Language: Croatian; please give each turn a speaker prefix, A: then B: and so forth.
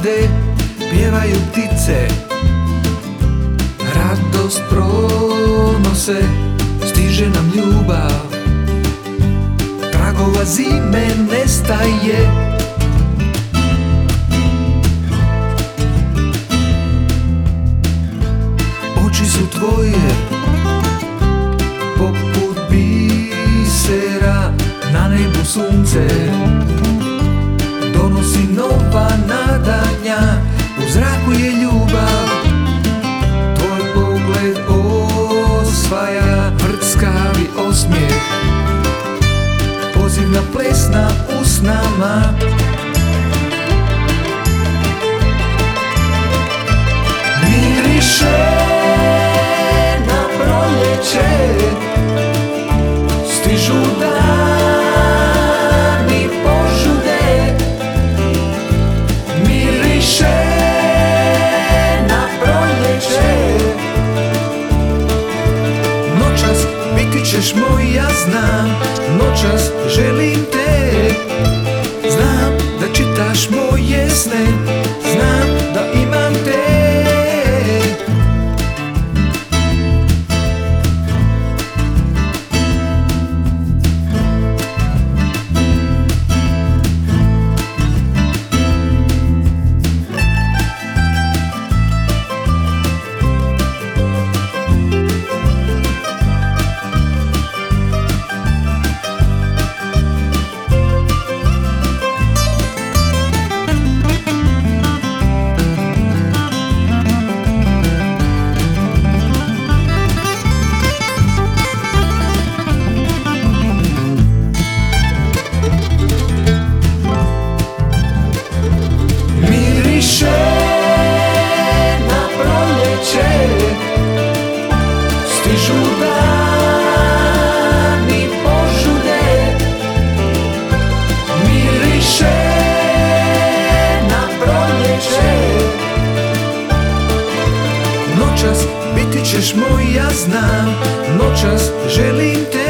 A: pade, pjevaju ptice, radost pronose, stiže nam ljubav, tragova zime nestaje. Oči su tvoje poput bisera, na nebu sunce donosi nova nadanja, u zraku je ljubav, tvoj pogled osvaja vrckavi osmijeh, poziv na ples na usnama. Miriše na proljeće, stižu dani požude. Miriše na proljeće, noćas biti ćeš moj, ja znam, noćas želim te. Znam da čitaš moje sne, znam da imam te. Stižu dani požude, miriše na proljeće. Noćas biti ćeš moj, ja znam, noćas želim te.